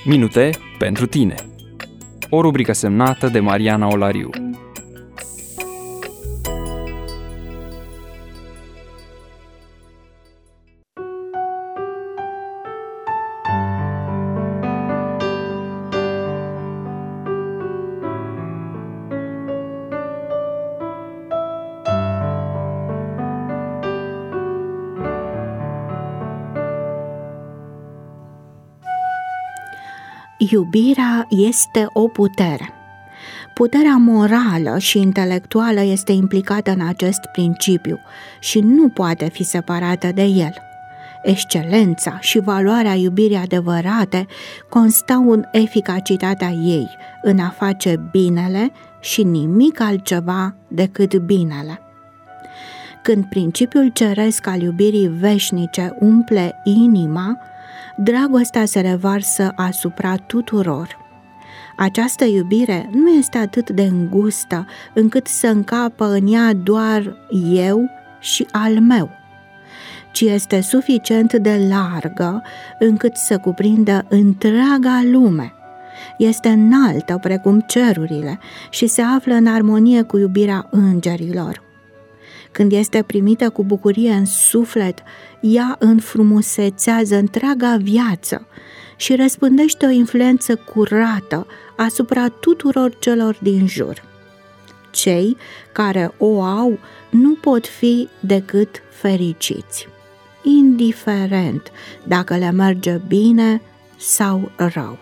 Minute pentru tine. O rubrică semnată de Mariana Olariu. Iubirea este o putere. Puterea morală și intelectuală este implicată în acest principiu și nu poate fi separată de el. Excelența și valoarea iubirii adevărate constau în eficacitatea ei, în a face binele și nimic altceva decât binele. Când principiul ceresc al iubirii veșnice umple inima, dragostea se revarsă asupra tuturor. Această iubire nu este atât de îngustă încât să încapă în ea doar eu și al meu, ci este suficient de largă încât să cuprindă întreaga lume. Este înaltă precum cerurile și se află în armonie cu iubirea îngerilor. Când este primită cu bucurie în suflet, ea înfrumusețează întreaga viață și răspândește o influență curată asupra tuturor celor din jur. Cei care o au nu pot fi decât fericiți, indiferent dacă le merge bine sau rău.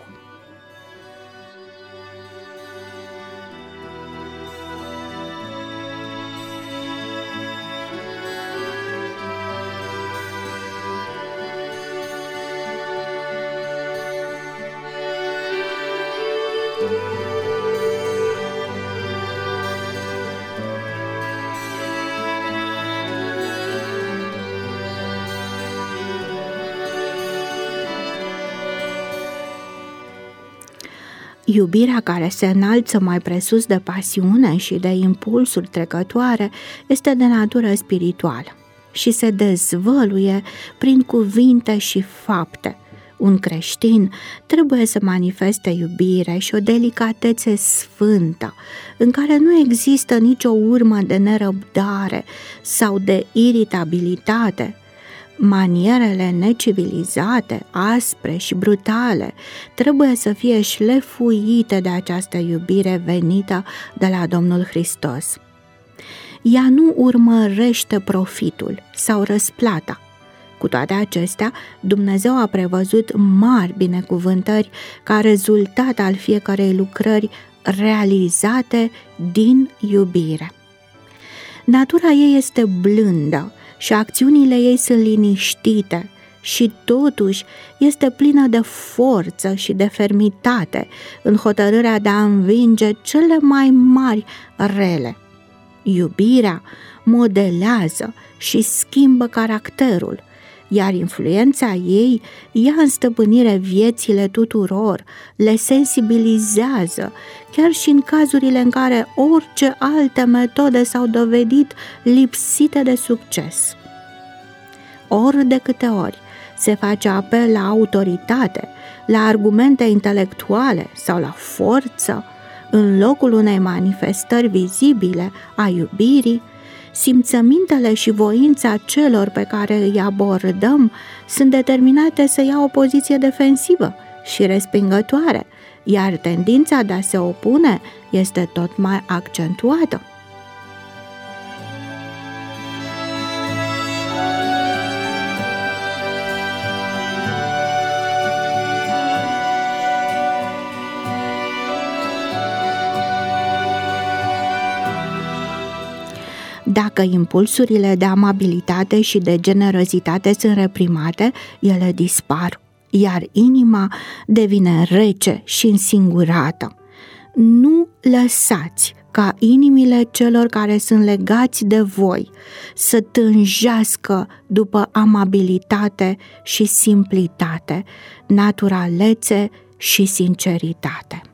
Iubirea care se înalță mai presus de pasiune și de impulsuri trecătoare este de natură spirituală și se dezvăluie prin cuvinte și fapte. Un creștin trebuie să manifeste iubire și o delicatețe sfântă, în care nu există nicio urmă de nerăbdare sau de iritabilitate. Manierele necivilizate, aspre și brutale trebuie să fie șlefuite de această iubire venită de la Domnul Hristos. Ea nu urmărește profitul sau răsplata. Cu toate acestea, Dumnezeu a prevăzut mari binecuvântări ca rezultat al fiecărei lucrări realizate din iubire. Natura ei este blândă și acțiunile ei sunt liniștite și totuși este plină de forță și de fermitate în hotărârea de a învinge cele mai mari rele. Iubirea modelează și schimbă caracterul, iar influența ei ia în stăpânire viețile tuturor, le sensibilizează, chiar și în cazurile în care orice alte metode s-au dovedit lipsite de succes. Ori de câte ori se face apel la autoritate, la argumente intelectuale sau la forță, în locul unei manifestări vizibile a iubirii, simțămintele și voința celor pe care îi abordăm sunt determinate să ia o poziție defensivă și respingătoare, iar tendința de a se opune este tot mai accentuată. Dacă impulsurile de amabilitate și de generozitate sunt reprimate, ele dispar, iar inima devine rece și însingurată. Nu lăsați ca inimile celor care sunt legați de voi să tânjească după amabilitate și simplitate, naturalețe și sinceritate.